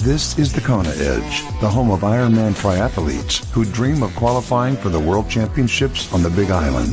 This is the Kona Edge, the home of Ironman triathletes who dream of qualifying for the World Championships on the Big Island.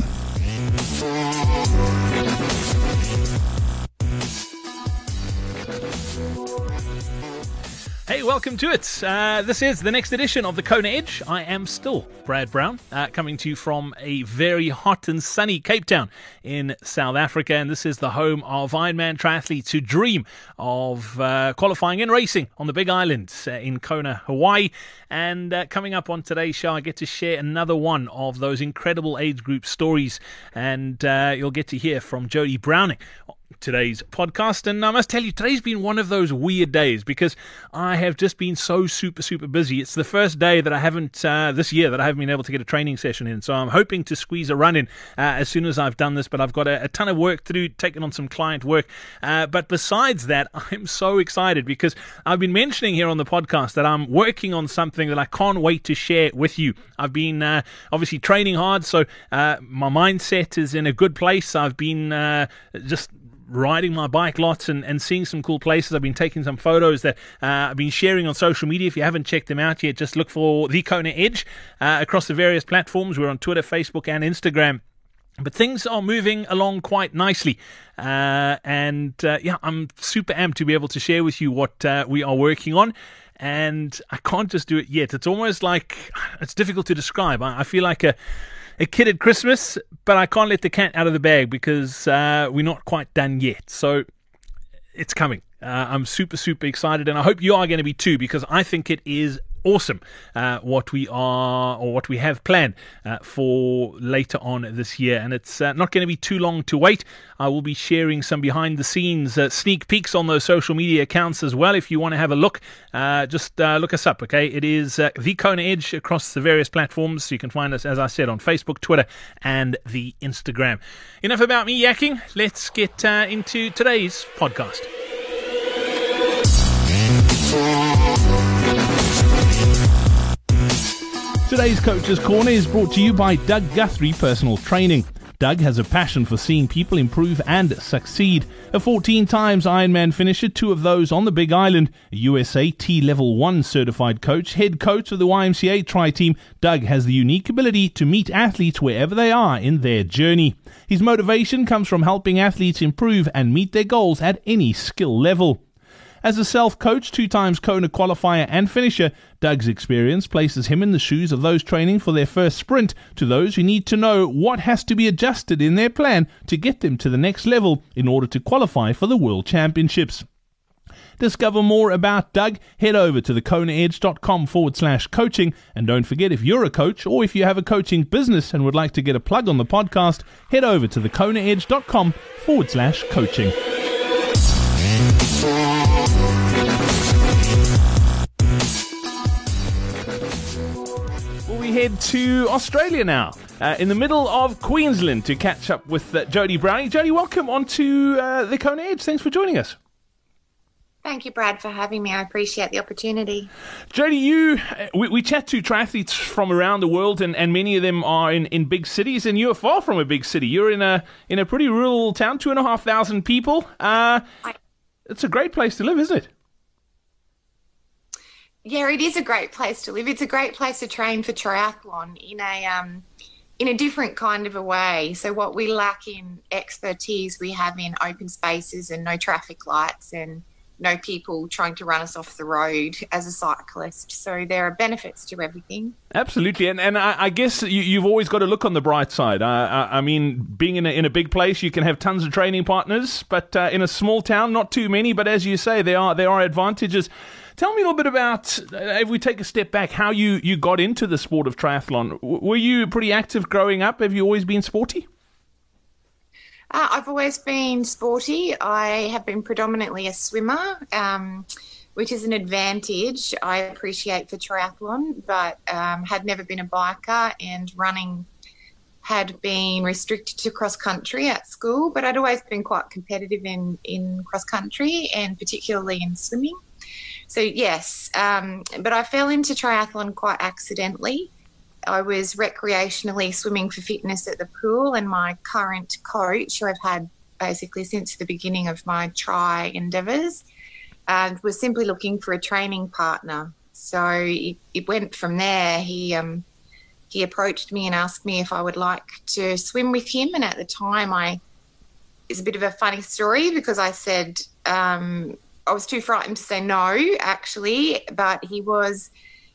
Hey, welcome to it. This is the next edition of the Kona Edge. I am still Brad Brown, coming to you from a very hot and sunny Cape Town in South Africa. And this is the home of Ironman triathletes who dream of qualifying and racing on the Big Island in Kona, Hawaii. And coming up on today's show, I get to share another one of those incredible age group stories. And you'll get to hear from Jody Browning today's podcast. And I must tell you, today's been one of those weird days because I have just been so super busy. It's the first day that I haven't this year that I haven't been able to get a training session in, so I'm hoping to squeeze a run in as soon as I've done this, but I've got a ton of work to do, taking on some client work, but besides that, I'm so excited because I've been mentioning here on the podcast that I'm working on something that I can't wait to share with you. I've been obviously training hard, so my mindset is in a good place. I've been just riding my bike lots and seeing some cool places. I've been taking some photos that I've been sharing on social media. If you haven't checked them out yet, just look for The Kona Edge across the various platforms. We're on Twitter, Facebook, and Instagram. But things are moving along quite nicely. I'm super amped to be able to share with you what we are working on. And I can't just do it yet. It's almost like it's difficult to describe. I feel like a kid at Christmas, but I can't let the cat out of the bag because we're not quite done yet. So it's coming. I'm super excited, and I hope you are going to be too, because I think it is awesome what we have planned for later on this year, and it's not going to be too long to wait. I will be sharing some behind the scenes sneak peeks on those social media accounts as well. If you want to have a look, just look us up, okay? It is The Kona Edge across the various platforms. So you can find us, as I said, on Facebook, Twitter, and the Instagram. Enough about me yakking. Let's get into today's podcast. Today's Coach's Corner is brought to you by Doug Guthrie Personal Training. Doug has a passion for seeing people improve and succeed. A 14 times Ironman finisher, 2 of those on the Big Island, a USA T-Level 1 certified coach, head coach of the YMCA Tri-Team, Doug has the unique ability to meet athletes wherever they are in their journey. His motivation comes from helping athletes improve and meet their goals at any skill level. As a self-coach, 2 times Kona qualifier and finisher, Doug's experience places him in the shoes of those training for their first sprint to those who need to know what has to be adjusted in their plan to get them to the next level in order to qualify for the World Championships. Discover more about Doug, head over to thekonaedge.com/coaching, and don't forget, if you're a coach or if you have a coaching business and would like to get a plug on the podcast, head over to thekonaedge.com/coaching. We head to Australia now, in the middle of Queensland, to catch up with Jody Browning. Jody, welcome onto the Kona Edge. Thanks for joining us. Thank you, Brad, for having me. I appreciate the opportunity. Jody, we chat to triathletes from around the world, and many of them are in big cities, and you're far from a big city. You're in a pretty rural town, 2,500 people. It's a great place to live, isn't it? Yeah, it is a great place to live. It's a great place to train for triathlon in a different kind of a way. So what we lack in expertise, we have in open spaces and no traffic lights and no people trying to run us off the road as a cyclist. So there are benefits to everything. Absolutely. And I guess you've always got to look on the bright side. I mean, being in a big place, you can have tons of training partners, but in a small town, not too many. But as you say, there are advantages. Tell me a little bit about, if we take a step back, how you got into the sport of triathlon. Were you pretty active growing up? Have you always been sporty? I've always been sporty. I have been predominantly a swimmer, which is an advantage I appreciate for triathlon, but had never been a biker, and running had been restricted to cross-country at school, but I'd always been quite competitive in cross-country and particularly in swimming. So, yes, but I fell into triathlon quite accidentally. I was recreationally swimming for fitness at the pool, and my current coach, who I've had basically since the beginning of my tri endeavours, and was simply looking for a training partner. So it went from there. He approached me and asked me if I would like to swim with him. And at the time, it's a bit of a funny story because I said I was too frightened to say no, actually, but he was.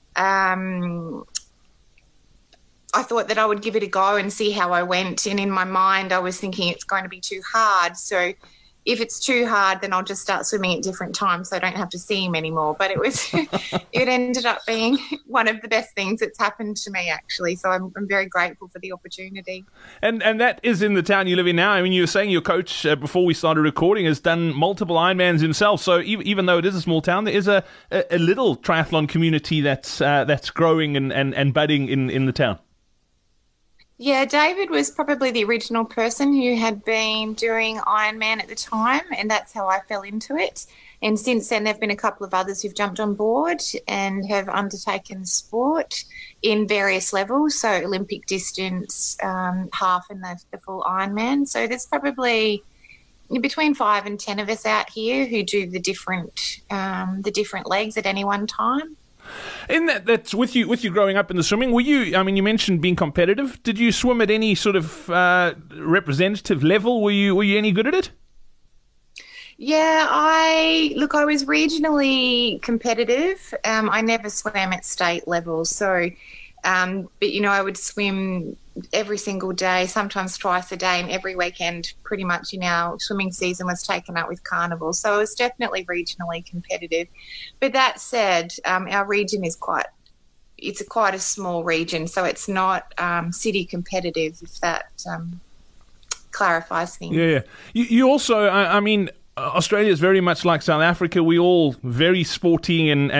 I thought that I would give it a go and see how I went. And in my mind, I was thinking it's going to be too hard. So if it's too hard, then I'll just start swimming at different times so I don't have to see him anymore. But it ended up being one of the best things that's happened to me, actually. So I'm very grateful for the opportunity. And that is in the town you live in now. I mean, you were saying your coach, before we started recording, has done multiple Ironmans himself. So even though it is a small town, there is a little triathlon community that's growing and budding in the town. Yeah, David was probably the original person who had been doing Ironman at the time, and that's how I fell into it. And since then, there have been a couple of others who've jumped on board and have undertaken sport in various levels, so Olympic distance, half and the full Ironman. So there's probably between 5 and 10 of us out here who do the different legs at any one time. In that's with you growing up in the swimming, were you, I mean, you mentioned being competitive. Did you swim at any sort of representative level? Were you any good at it? Yeah, I was regionally competitive. I never swam at state level. So, but, I would swim every single day, sometimes twice a day, and every weekend pretty much in our swimming season was taken up with carnival. So it was definitely regionally competitive. But that said, our region is quite a small region, so it's not city competitive, if that clarifies things. Yeah. You also, I mean, Australia is very much like South Africa. We all very sporty and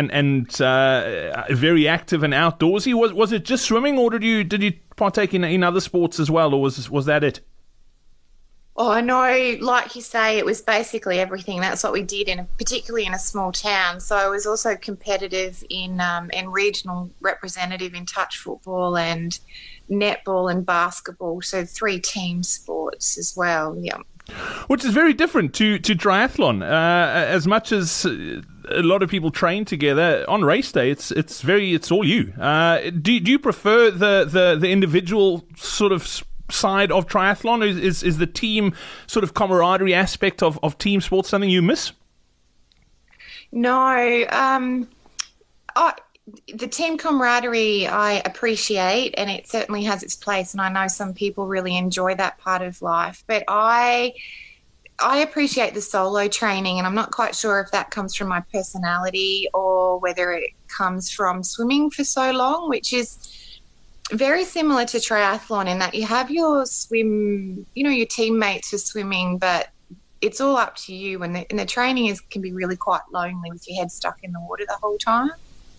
very active and outdoorsy. Was it just swimming, or did you partake in other sports as well, or was that it? Oh, no, like you say, it was basically everything. That's what we did, particularly in a small town. So I was also competitive in regional representative in touch football and netball and basketball. So 3 team sports as well. Yeah. Which is very different to triathlon. As much as a lot of people train together on race day, it's all you. Do you prefer the individual sort of side of triathlon? Is the team sort of camaraderie aspect of team sports something you miss? No. The team camaraderie I appreciate, and it certainly has its place, and I know some people really enjoy that part of life, but I appreciate the solo training, and I'm not quite sure if that comes from my personality or whether it comes from swimming for so long, which is very similar to triathlon in that you have your swim, your teammates for swimming, but it's all up to you, and the training can be really quite lonely with your head stuck in the water the whole time.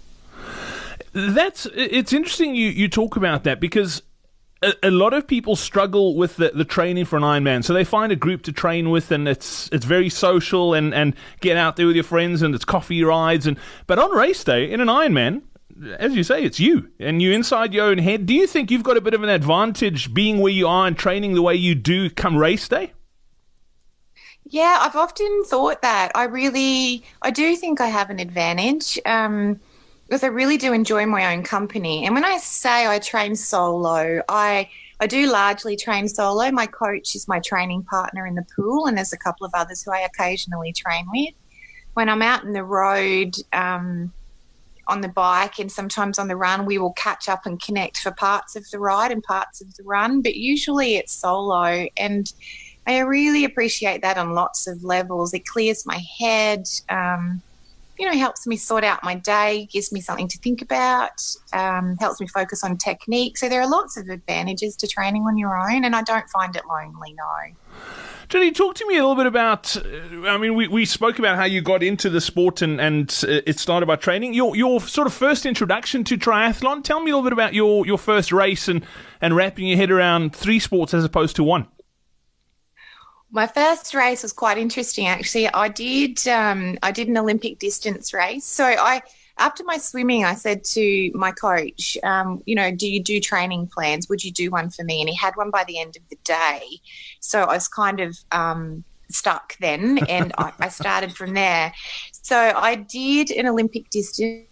It's interesting you talk about that, because a lot of people struggle with the training for an Ironman. So they find a group to train with, and it's very social and get out there with your friends, and it's coffee rides. But on race day in an Ironman, as you say, it's you, and you're inside your own head. Do you think you've got a bit of an advantage being where you are and training the way you do come race day? Yeah, I've often thought that. I do think I have an advantage. Because I really do enjoy my own company. And when I say I train solo, I do largely train solo. My coach is my training partner in the pool, and there's a couple of others who I occasionally train with. When I'm out in the road on the bike and sometimes on the run, we will catch up and connect for parts of the ride and parts of the run, but usually it's solo. And I really appreciate that on lots of levels. It clears my head, helps me sort out my day, gives me something to think about, helps me focus on technique. So there are lots of advantages to training on your own, and I don't find it lonely, no. Jenny, talk to me a little bit about, we spoke about how you got into the sport and it started by training. Your sort of first introduction to triathlon, tell me a little bit about your first race and wrapping your head around 3 sports as opposed to 1. My first race was quite interesting, actually. I did an Olympic distance race. So after my swimming, I said to my coach, do you do training plans? Would you do one for me? And he had one by the end of the day. So I was kind of stuck then, and I started from there. So I did an Olympic distance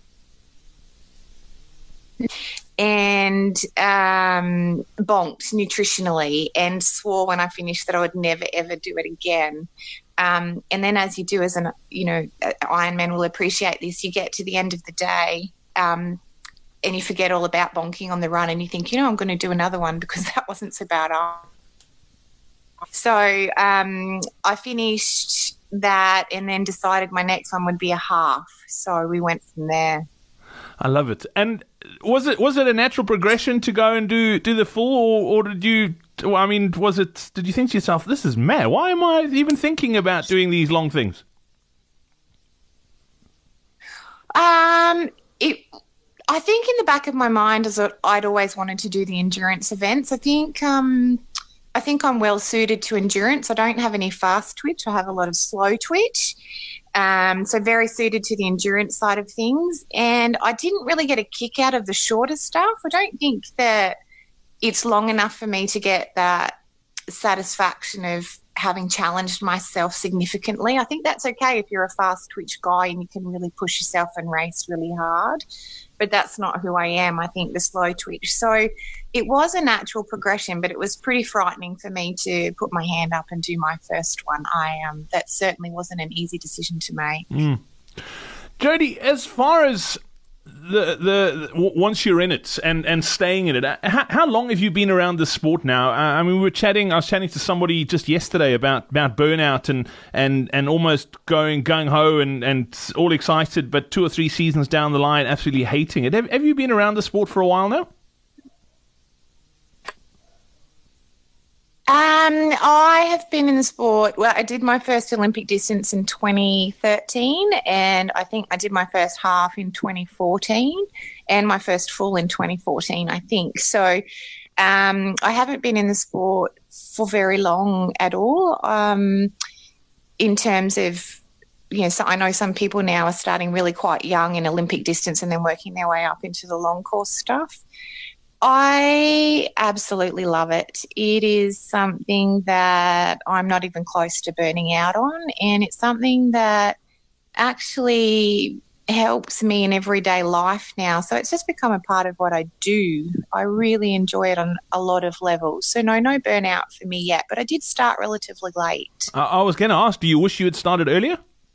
and bonked nutritionally and swore when I finished that I would never, ever do it again. And then as you do as an, Ironman will appreciate this, you get to the end of the day and you forget all about bonking on the run and you think, I'm going to do another one because that wasn't so bad. So I finished that and then decided my next one would be a half. So we went from there. I love it. And was it a natural progression to go and do the full, or did you? I mean, did you think to yourself, this is mad? Why am I even thinking about doing these long things? I think in the back of my mind is that I'd always wanted to do the endurance events. I think I'm well suited to endurance. I don't have any fast twitch. I have a lot of slow twitch. So very suited to the endurance side of things. And I didn't really get a kick out of the shorter stuff. I don't think that it's long enough for me to get that satisfaction of having challenged myself significantly. I think that's okay if you're a fast twitch guy and you can really push yourself and race really hard. But that's not who I am. I think the slow twitch. So it was a natural progression, but it was pretty frightening for me to put my hand up and do my first one. That certainly wasn't an easy decision to make. Jodie, as far as the once you're in it and staying in it, how long have you been around the sport now? I mean, I was chatting to somebody just yesterday about burnout and almost going gung-ho and all excited, but 2 or 3 seasons down the line absolutely hating it. Have you been around the sport for a while now? I have been in the sport. Well, I did my first Olympic distance in 2013, and I think I did my first half in 2014, and my first full in 2014, I think. So I haven't been in the sport for very long at all. In terms of, so I know some people now are starting really quite young in Olympic distance and then working their way up into the long course stuff. I absolutely love it. It is something that I'm not even close to burning out on, and it's something that actually helps me in everyday life now. So it's just become a part of what I do. I really enjoy it on a lot of levels. So no burnout for me yet, but I did start relatively late. I was going to ask, do you wish you had started earlier?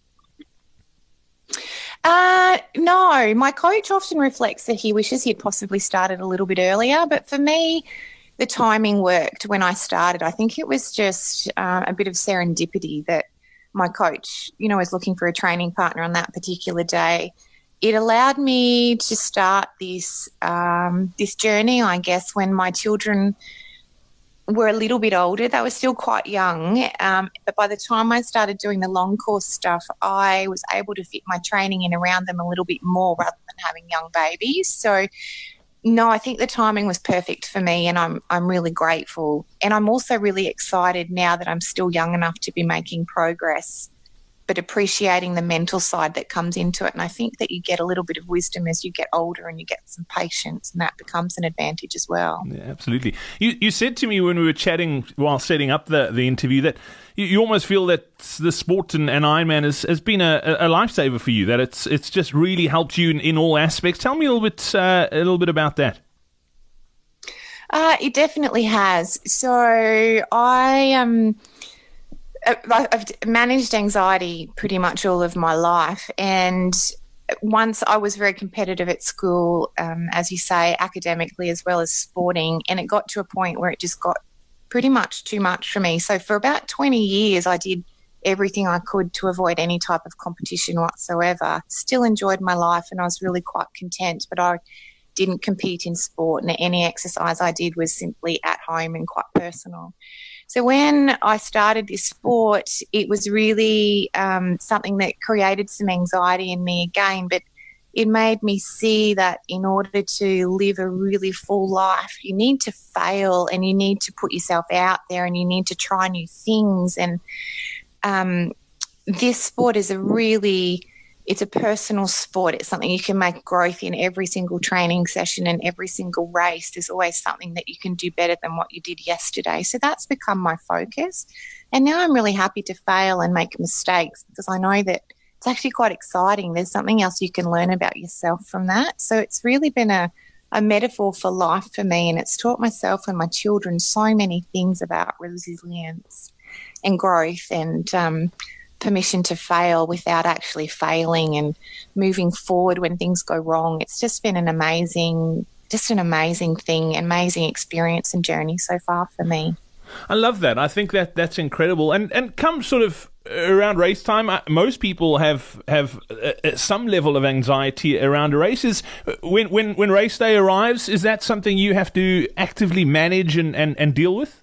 No, my coach often reflects that he wishes he'd possibly started a little bit earlier, but for me, the timing worked when I started. I think it was just a bit of serendipity that my coach, was looking for a training partner on that particular day. It allowed me to start this journey, I guess, when my children were a little bit older. They were still quite young, but by the time I started doing the long course stuff, I was able to fit my training in around them a little bit more rather than having young babies. So, no, I think the timing was perfect for me, and I'm really grateful. And I'm also really excited now that I'm still young enough to be making progress, but appreciating the mental side that comes into it. And I think that you get a little bit of wisdom as you get older and you get some patience, and that becomes an advantage as well. Yeah, absolutely. You said to me when we were chatting while setting up the interview that you almost feel that the sport and Ironman has been a lifesaver for you, that it's just really helped you in all aspects. Tell me a little bit about that. It definitely has. So I've managed anxiety pretty much all of my life, and once I was very competitive at school, as you say, academically as well as sporting, and it got to a point where it just got pretty much too much for me. So for about 20 years I did everything I could to avoid any type of competition whatsoever. Still enjoyed my life and I was really quite content, but I didn't compete in sport, and any exercise I did was simply at home and quite personal. So when I started this sport, it was really something that created some anxiety in me again, but it made me see that in order to live a really full life, you need to fail and you need to put yourself out there and you need to try new things. And this sport is a really it's a personal sport. It's something you can make growth in every single training session and every single race. There's always something that you can do better than what you did yesterday. So that's become my focus. And now I'm really happy to fail and make mistakes because I know that it's actually quite exciting. There's something else you can learn about yourself from that. So it's really been a metaphor for life for me, and it's taught myself and my children so many things about resilience and growth and permission to fail without actually failing and moving forward when things go wrong. It's just been an amazing thing, amazing experience and journey so far for me. I love that. I think that's incredible. And come sort of around race time, most people have some level of anxiety around races. When race day arrives, is that something you have to actively manage and deal with?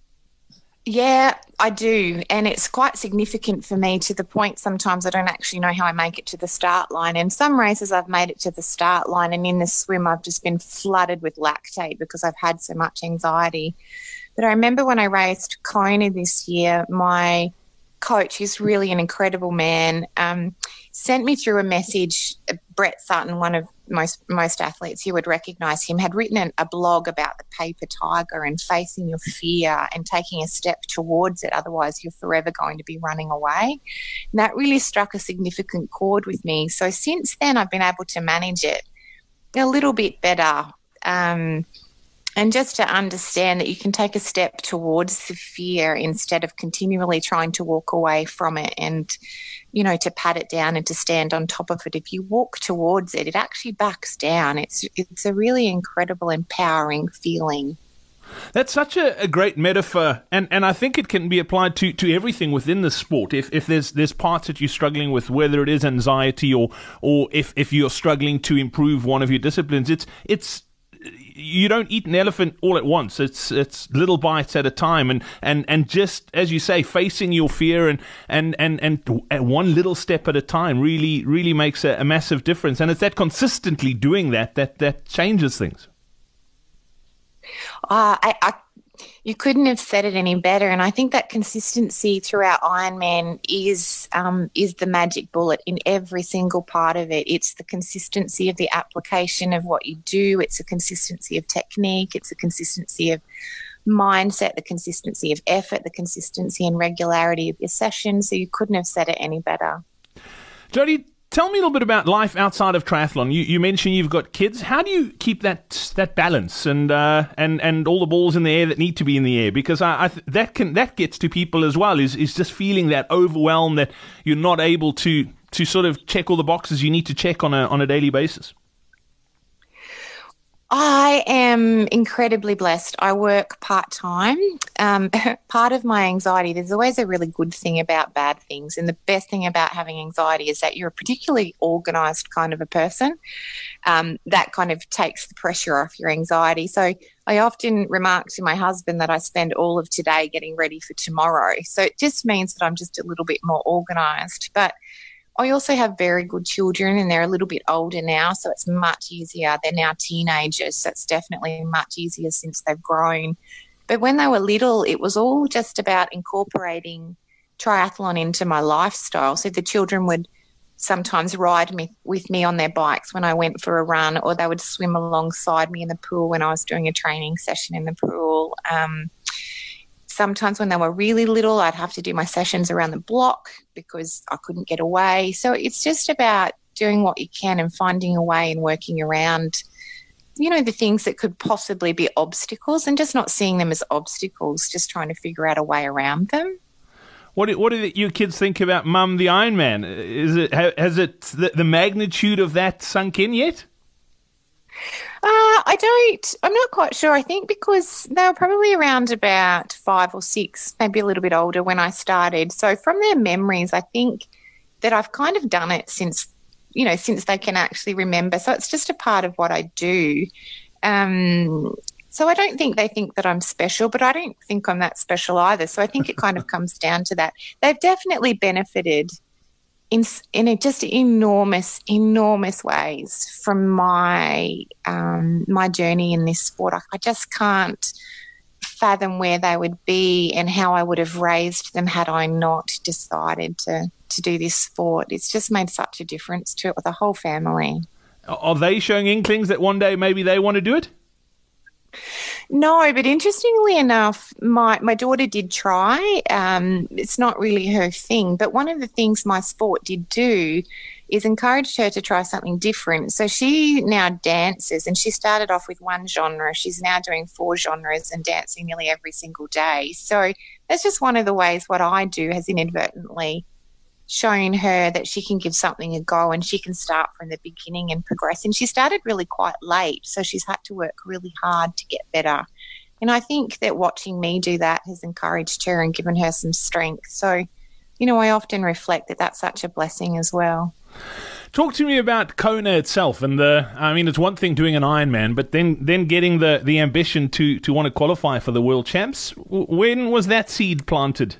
Yeah, I do. And it's quite significant for me to the point sometimes I don't actually know how I make it to the start line. And some races I've made it to the start line, and in the swim I've just been flooded with lactate because I've had so much anxiety. But I remember when I raced Kona this year, my coach, who's really an incredible man, sent me through a message. Brett Sutton, one of most athletes, you would recognise him, had written a blog about the paper tiger and facing your fear and taking a step towards it. Otherwise, you're forever going to be running away. And that really struck a significant chord with me. So since then, I've been able to manage it a little bit better. And just to understand that you can take a step towards the fear instead of continually trying to walk away from it and, you know, to pat it down and to stand on top of it. If you walk towards it, it actually backs down. It's a really incredible, empowering feeling. That's such a great metaphor, and I think it can be applied to everything within the sport. If there's parts that you're struggling with, whether it is anxiety or if you're struggling to improve one of your disciplines, it's you don't eat an elephant all at once. It's little bites at a time, and just as you say, facing your fear and one little step at a time really makes a massive difference. And it's that consistently doing that changes things. You couldn't have said it any better, and I think that consistency throughout Ironman is the magic bullet in every single part of it. It's the consistency of the application of what you do. It's a consistency of technique. It's a consistency of mindset, the consistency of effort, the consistency and regularity of your sessions. So you couldn't have said it any better. Jodie, tell me a little bit about life outside of triathlon. You mentioned you've got kids. How do you keep that balance and all the balls in the air that need to be in the air? Because that gets to people as well. Is just feeling that overwhelm that you're not able to sort of check all the boxes you need to check on a daily basis. I am incredibly blessed. I work part-time. Part of my anxiety, there's always a really good thing about bad things, and the best thing about having anxiety is that you're a particularly organised kind of a person. That kind of takes the pressure off your anxiety. So I often remark to my husband that I spend all of today getting ready for tomorrow. So it just means that I'm just a little bit more organised. But I also have very good children, and they're a little bit older now, so it's much easier. They're now teenagers, so it's definitely much easier since they've grown. But when they were little, it was all just about incorporating triathlon into my lifestyle. So the children would sometimes ride with me on their bikes when I went for a run, or they would swim alongside me in the pool when I was doing a training session in the pool. Sometimes when they were really little, I'd have to do my sessions around the block because I couldn't get away. So it's just about doing what you can and finding a way and working around, you know, the things that could possibly be obstacles, and just not seeing them as obstacles, just trying to figure out a way around them. What do your kids think about Mum the Ironman? Has the magnitude of that sunk in yet? I'm not quite sure. I think because they were probably around about 5 or 6, maybe a little bit older when I started. So from their memories, I think that I've kind of done it since they can actually remember. So it's just a part of what I do. So I don't think they think that I'm special, but I don't think I'm that special either. So I think it kind of comes down to that. They've definitely benefited in just enormous ways from my journey in this sport. I just can't fathom where they would be and how I would have raised them had I not decided to do this sport. It's just made such a difference to the whole family. Are they showing inklings that one day maybe they want to do it? No, but interestingly enough, my daughter did try. It's not really her thing, but one of the things my sport did do is encouraged her to try something different. So she now dances, and she started off with one genre. She's now doing 4 genres and dancing nearly every single day. So that's just one of the ways what I do has inadvertently shown her that she can give something a go and she can start from the beginning and progress. And she started really quite late, so she's had to work really hard to get better. And I think that watching me do that has encouraged her and given her some strength. So, I often reflect that that's such a blessing as well. Talk to me about Kona itself, and it's one thing doing an Ironman, but then getting the ambition to want to qualify for the World Champs. When was that seed planted?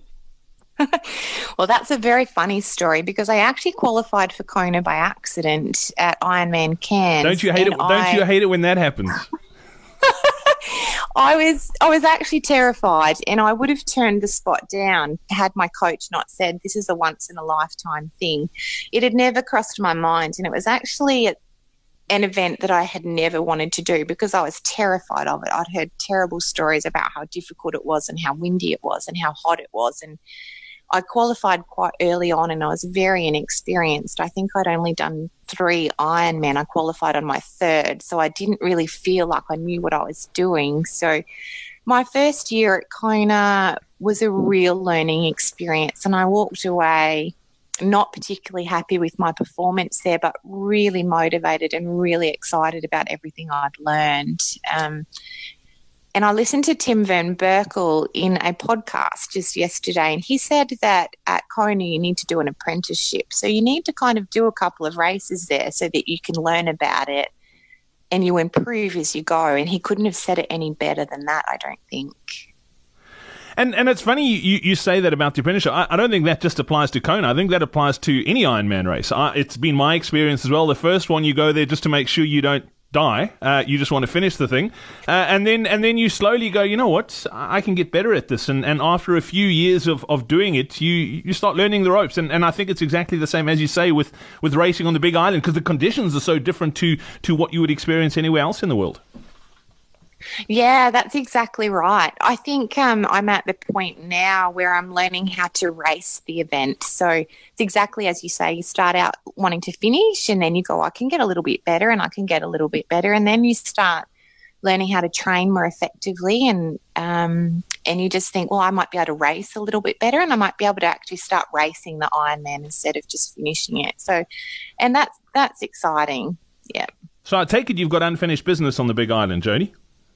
Well, that's a very funny story because I actually qualified for Kona by accident at Ironman Cairns. Don't you hate it? Don't you hate it when that happens? I was actually terrified, and I would have turned the spot down had my coach not said this is a once in a lifetime thing. It had never crossed my mind, and it was actually an event that I had never wanted to do because I was terrified of it. I'd heard terrible stories about how difficult it was and how windy it was and how hot it was, and I qualified quite early on and I was very inexperienced. I think I'd only done 3 Ironman. I qualified on my 3rd, so I didn't really feel like I knew what I was doing. So my first year at Kona was a real learning experience, and I walked away not particularly happy with my performance there, but really motivated and really excited about everything I'd learned. And I listened to Tim Van Berkel in a podcast just yesterday, and he said that at Kona you need to do an apprenticeship. So you need to kind of do a couple of races there so that you can learn about it and you improve as you go. And he couldn't have said it any better than that, I don't think. And it's funny you say that about the apprenticeship. I don't think that just applies to Kona. I think that applies to any Ironman race. It's been my experience as well. The first one, you go there just to make sure you don't die. You just want to finish the thing, and then you slowly go, you know what, I can get better at this, and after a few years of doing it, you start learning the ropes, and I think it's exactly the same as you say with racing on the Big Island, because the conditions are so different to what you would experience anywhere else in the world. Yeah, that's exactly right. I think I'm at the point now where I'm learning how to race the event. So it's exactly as you say, you start out wanting to finish and then you go, I can get a little bit better and I can get a little bit better. And then you start learning how to train more effectively and you just think, well, I might be able to race a little bit better and I might be able to actually start racing the Ironman instead of just finishing it. So, and that's exciting. Yeah. So I take it you've got unfinished business on the Big Island, Jodie?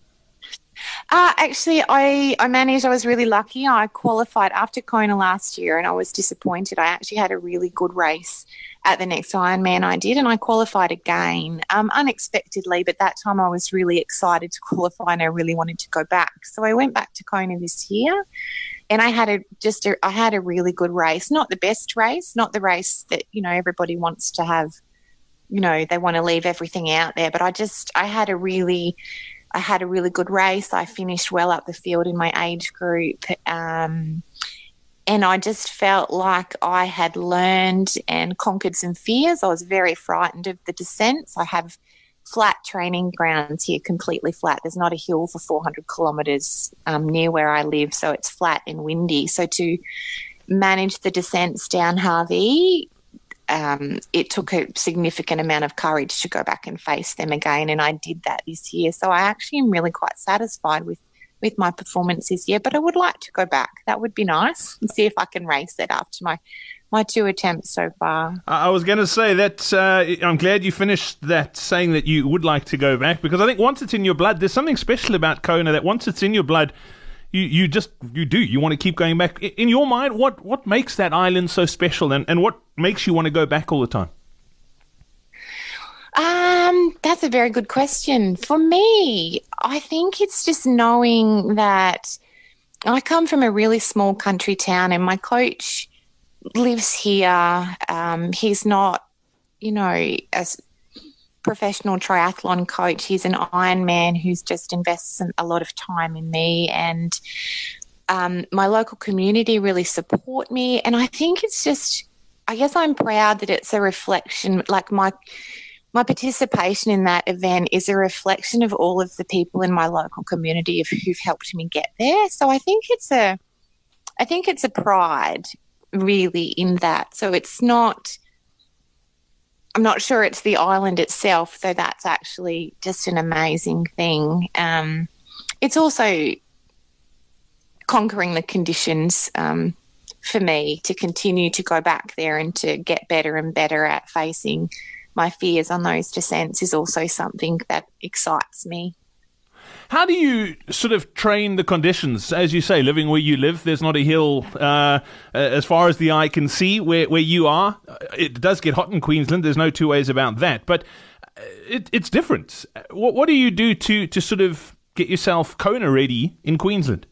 Actually, I managed. I was really lucky. I qualified after Kona last year and I was disappointed. I actually had a really good race at the next Ironman I did, and I qualified again unexpectedly, but that time I was really excited to qualify and I really wanted to go back. So I went back to Kona this year and I had a really good race. Not the best race, not the race that, everybody wants to have, they want to leave everything out there, but I had a really good race. I finished well up the field in my age group. And I just felt like I had learned and conquered some fears. I was very frightened of the descents. I have flat training grounds here, completely flat. There's not a hill for 400 kilometres near where I live, so it's flat and windy. So to manage the descents down Harvey, it took a significant amount of courage to go back and face them again, and I did that this year. So I actually am really quite satisfied with my performance this year, but I would like to go back. That would be nice, and see if I can race it after my 2 attempts so far. I was going to say that I'm glad you finished that saying that you would like to go back, because I think once it's in your blood, there's something special about Kona that once it's in your blood, you want to keep going back. In your mind, what makes that island so special, and what makes you want to go back all the time? That's a very good question. For me, I think it's just knowing that I come from a really small country town and my coach lives here. He's not, professional triathlon coach. He's an Ironman who's just invests a lot of time in me, and my local community really support me. And I think it's just, I guess I'm proud that it's a reflection, like my participation in that event is a reflection of all of the people in my local community who've helped me get there. So I think it's a pride really in that. So it's not, I'm not sure it's the island itself, though that's actually just an amazing thing. It's also conquering the conditions for me to continue to go back there and to get better and better at facing my fears on those descents is also something that excites me. How do you sort of train the conditions? As you say, living where you live, there's not a hill as far as the eye can see where you are. It does get hot in Queensland. There's no two ways about that. But it's different. What do you do to sort of get yourself Kona ready in Queensland?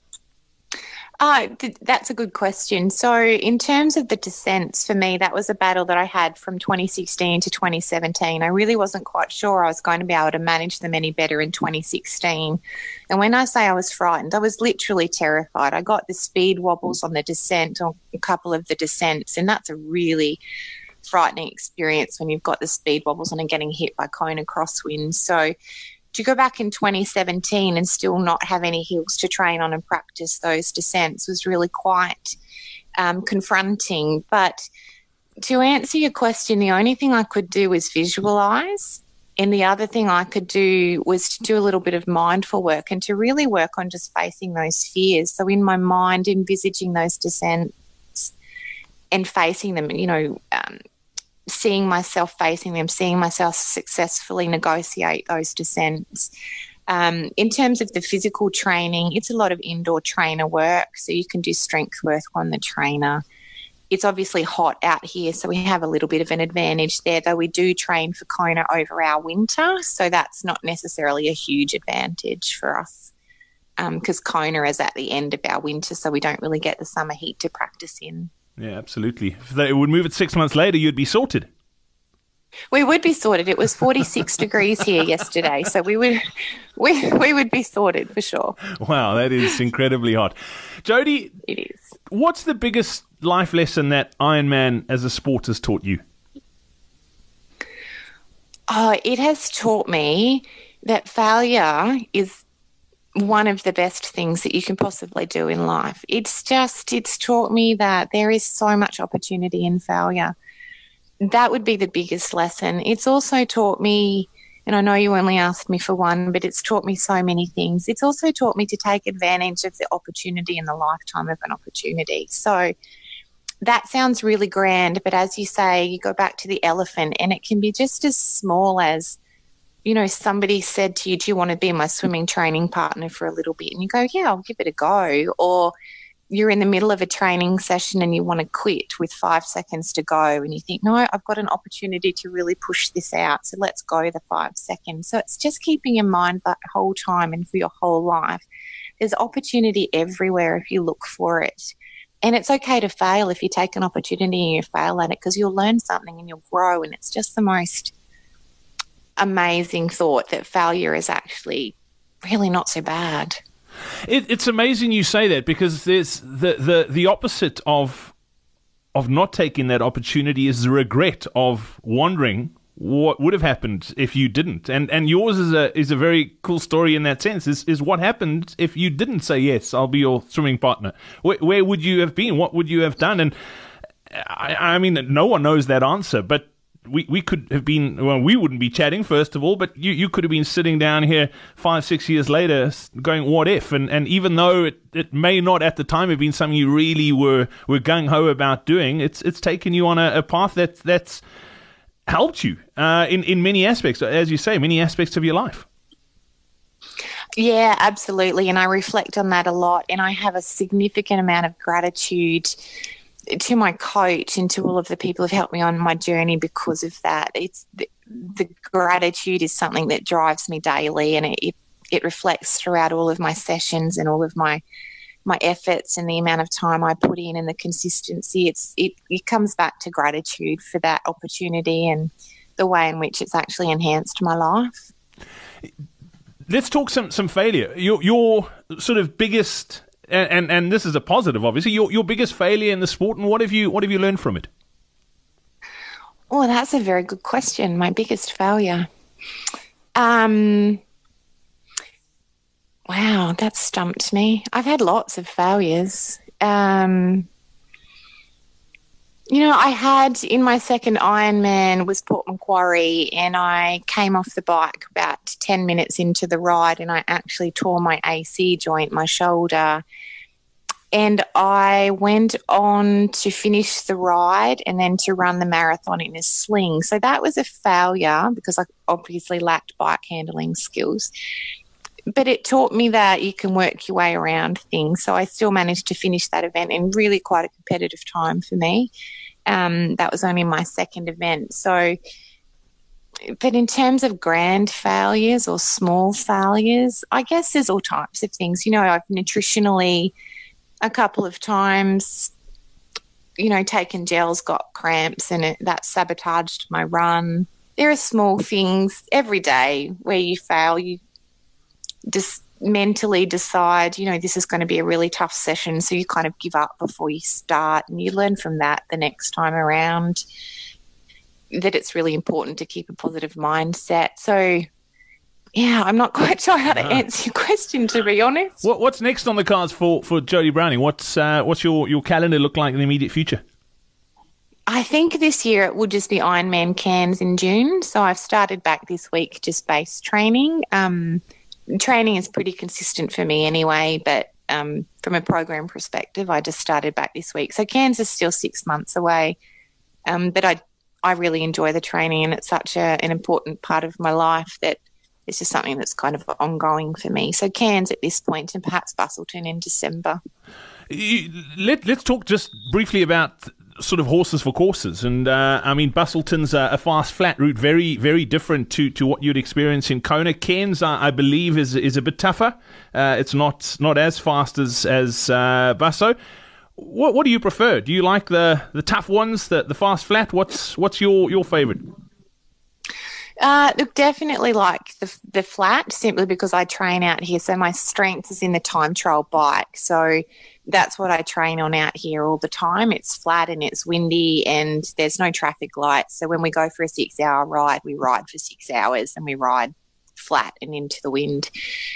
That's a good question. So in terms of the descents, for me, that was a battle that I had from 2016 to 2017. I really wasn't quite sure I was going to be able to manage them any better in 2016. And when I say I was frightened, I was literally terrified. I got the speed wobbles on the descent, on a couple of the descents, and that's a really frightening experience when you've got the speed wobbles and are getting hit by Kona crosswinds. So to go back in 2017 and still not have any hills to train on and practice those descents was really quite confronting. But to answer your question, the only thing I could do was visualise, and the other thing I could do was to do a little bit of mindful work and to really work on just facing those fears. So in my mind, envisaging those descents and facing them, seeing myself facing them, seeing myself successfully negotiate those descents. In terms of the physical training, it's a lot of indoor trainer work, so you can do strength work on the trainer. It's obviously hot out here, so we have a little bit of an advantage there, though we do train for Kona over our winter, so that's not necessarily a huge advantage for us because Kona is at the end of our winter, so we don't really get the summer heat to practice in. Yeah, absolutely. If they would move it 6 months later, you'd be sorted. We would be sorted. It was 46 degrees here yesterday, so we would be sorted for sure. Wow, that is incredibly hot. Jody, it is. What's the biggest life lesson that Ironman as a sport has taught you? It has taught me that failure is one of the best things that you can possibly do in life. It's taught me that there is so much opportunity in failure. That would be the biggest lesson. It's also taught me, and I know you only asked me for one, but it's taught me so many things. It's also taught me to take advantage of the opportunity in the lifetime of an opportunity. So that sounds really grand, but as you say, you go back to the elephant, and it can be just as small as, somebody said to you, do you want to be my swimming training partner for a little bit? And you go, yeah, I'll give it a go. Or you're in the middle of a training session and you want to quit with 5 seconds to go, and you think, no, I've got an opportunity to really push this out, so let's go the 5 seconds. So it's just keeping in mind that whole time and for your whole life. There's opportunity everywhere if you look for it. And it's okay to fail if you take an opportunity and you fail at it, because you'll learn something and you'll grow, and it's just the most amazing thought that failure is actually really not so bad. It's amazing you say that, because there's the opposite of not taking that opportunity is the regret of wondering what would have happened if you didn't. And yours is a very cool story in that sense. Is what happened if you didn't say yes, I'll be your swimming partner. Where would you have been? What would you have done? And I mean, no one knows that answer, but we could have been, well, we wouldn't be chatting, first of all, but you could have been sitting down here 5-6 years later going, what if? And even though it may not at the time have been something you really were gung-ho about doing, it's taken you on a path that's helped you in many aspects, as you say, many aspects of your life. Yeah, absolutely. And I reflect on that a lot, and I have a significant amount of gratitude to my coach and to all of the people who've helped me on my journey because of that. It's the gratitude is something that drives me daily, and it reflects throughout all of my sessions and all of my efforts and the amount of time I put in and the consistency. It comes back to gratitude for that opportunity and the way in which it's actually enhanced my life. Let's talk some failure. Your sort of biggest, and this is a positive, obviously, your biggest failure in the sport, and what have you learned from it? Oh, that's a very good question. My biggest failure. Wow, that stumped me. I've had lots of failures. I had in my second Ironman was Port Macquarie, and I came off the bike about 10 minutes into the ride and I actually tore my AC joint, my shoulder. And I went on to finish the ride and then to run the marathon in a sling. So that was a failure because I obviously lacked bike handling skills. But it taught me that you can work your way around things. So I still managed to finish that event in really quite a competitive time for me. That was only my second event. So, but in terms of grand failures or small failures, I guess there's all types of things. I've nutritionally a couple of times, taken gels, got cramps, and that sabotaged my run. There are small things every day where you fail. You just mentally decide, this is going to be a really tough session, so you kind of give up before you start, and you learn from that the next time around that it's really important to keep a positive mindset. So, yeah, I'm not quite sure how to answer your question, to be honest. What's next on the cards for Jodie Browning? What's your calendar look like in the immediate future? I think this year it will just be Ironman Cairns in June. So I've started back this week just base training. Training is pretty consistent for me anyway, but from a program perspective, I just started back this week. So Cairns is still 6 months away, but I really enjoy the training, and it's such an important part of my life that it's just something that's kind of ongoing for me. So Cairns at this point, and perhaps Busselton in December. Let's talk just briefly about sort of horses for courses. And Busselton's a fast flat route, very, very different to what you'd experience in Kona. Cairns, I believe, is a bit tougher. It's not as fast as Busso. What do you prefer? Do you like the tough ones, the fast flat? What's your favourite? Look, definitely like the flat, simply because I train out here. So my strength is in the time trial bike. So that's what I train on out here all the time. It's flat and it's windy and there's no traffic lights. So when we go for a 6-hour ride, we ride for 6 hours and we ride flat and into the wind.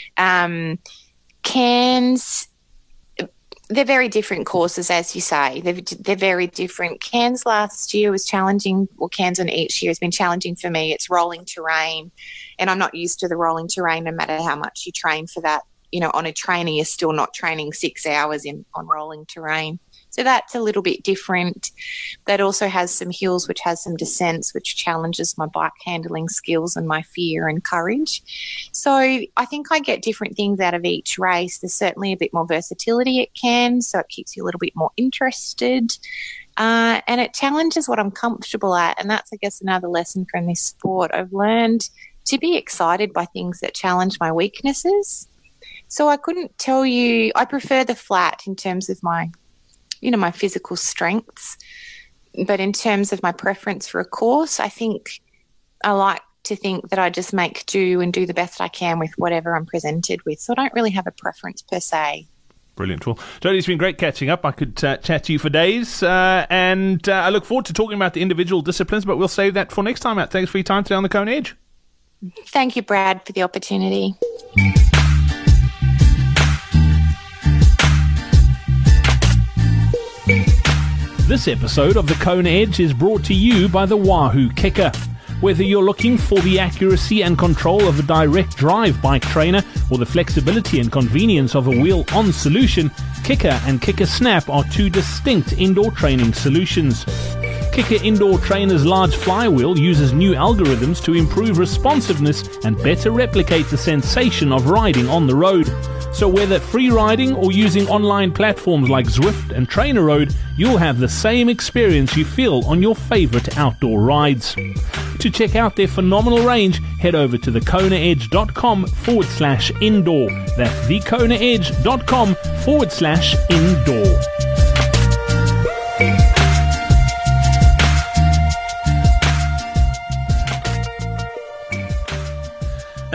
Cairns, they're very different courses, as you say. They're very different. Cairns last year was challenging, or Cairns on each year has been challenging for me. It's rolling terrain, and I'm not used to the rolling terrain no matter how much you train for that. On a trainer, you're still not training 6 hours on rolling terrain. So that's a little bit different. That also has some hills, which has some descents, which challenges my bike handling skills and my fear and courage. So I think I get different things out of each race. There's certainly a bit more versatility at Cairns, so it keeps you a little bit more interested. And it challenges what I'm comfortable at. And that's, I guess, another lesson from this sport. I've learned to be excited by things that challenge my weaknesses. So I couldn't tell you, I prefer the flat in terms of my physical strengths. But in terms of my preference for a course, I think I like to think that I just make do and do the best I can with whatever I'm presented with. So I don't really have a preference per se. Brilliant. Well, Jodie, it's been great catching up. I could chat to you for days. And I look forward to talking about the individual disciplines, but we'll save that for next time out. Thanks for your time today on the Kona Edge. Thank you, Brad, for the opportunity. This episode of the Kona Edge is brought to you by the Wahoo KICKR. Whether you're looking for the accuracy and control of a direct drive bike trainer or the flexibility and convenience of a wheel-on solution, KICKR and KICKR Snap are two distinct indoor training solutions. KICKR Indoor Trainer's large flywheel uses new algorithms to improve responsiveness and better replicate the sensation of riding on the road. So whether free riding or using online platforms like Zwift and TrainerRoad, you'll have the same experience you feel on your favorite outdoor rides. To check out their phenomenal range, head over to thekonaedge.com/indoor. That's thekonaedge.com/indoor.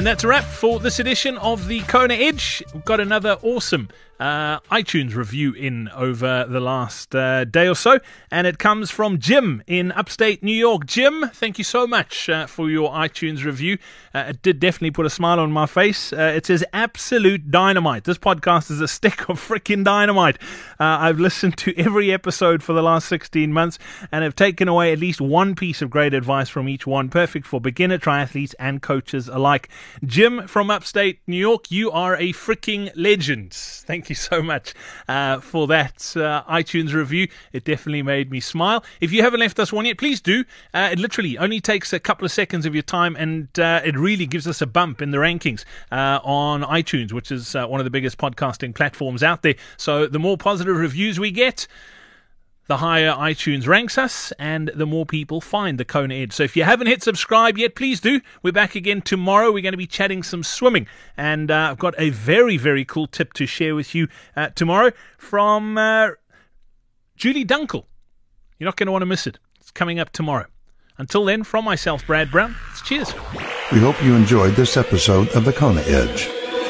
And that's a wrap for this edition of the Kona Edge. We've got another awesome iTunes review in over the last day or so, and it comes from Jim in upstate New York. Jim, thank you so much for your iTunes review. It did definitely put a smile on my face. It says, absolute dynamite. This podcast is a stick of freaking dynamite. I've listened to every episode for the last 16 months and have taken away at least one piece of great advice from each one, perfect for beginner triathletes and coaches alike. Jim from upstate New York, you are a freaking legend. Thank you so much for that iTunes review. It definitely made me smile. If you haven't left us one yet, please do. It literally only takes a couple of seconds of your time, and it really gives us a bump in the rankings on iTunes, which is one of the biggest podcasting platforms out there. So the more positive reviews we get, the higher iTunes ranks us and the more people find the Kona Edge. So if you haven't hit subscribe yet, please do. We're back again tomorrow. We're going to be chatting some swimming. And I've got a very, very cool tip to share with you tomorrow from Julie Dunkel. You're not going to want to miss it. It's coming up tomorrow. Until then, from myself, Brad Brown, it's cheers. We hope you enjoyed this episode of the Kona Edge.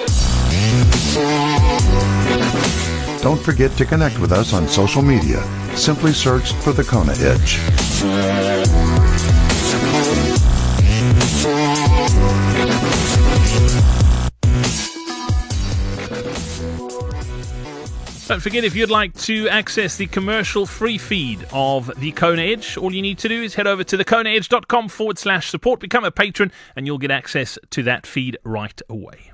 Don't forget to connect with us on social media. Simply search for the Kona Edge. Don't forget, if you'd like to access the commercial-free feed of the Kona Edge, all you need to do is head over to thekonaedge.com/support, become a patron, and you'll get access to that feed right away.